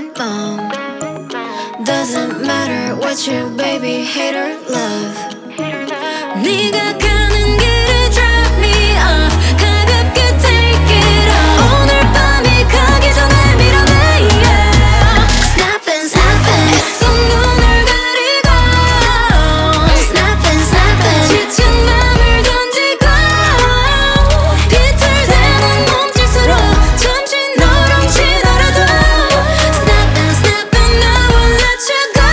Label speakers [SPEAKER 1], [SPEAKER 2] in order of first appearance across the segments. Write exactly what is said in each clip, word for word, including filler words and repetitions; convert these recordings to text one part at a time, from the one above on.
[SPEAKER 1] going bomb. Doesn't matter what you baby hate or love. 네가 가는 길에 drop me off. 가볍게 take it off. 오늘 밤이 가기 전에 밀어내 yeah. Snapping snapping 애써 눈을 가리고 Snapping snapping 지친 맘을 던지고 비틀대는 몸짓으로 잠시 너랑 지나라도 Snapping snapping I won't let you go.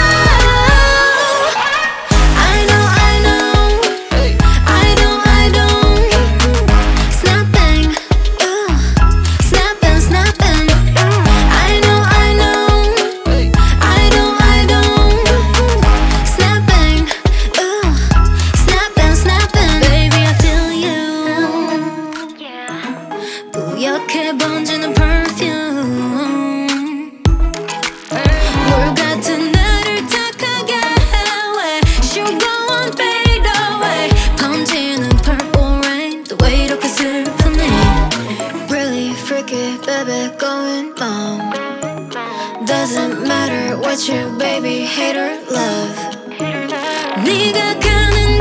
[SPEAKER 1] I know I know I don't I don't Snapping ooh Snapping snapping I know I know I don't I don't Snapping ooh Snapping snapping Baby I feel you 뿌옇게 번지는 perfume 물 같은 나를 탁하게 해 Sugar won't fade away 번지는 purple rain 또 왜 이렇게 슬프니 Really freaky baby going bomb Doesn't matter what you baby hate or love 네가 가는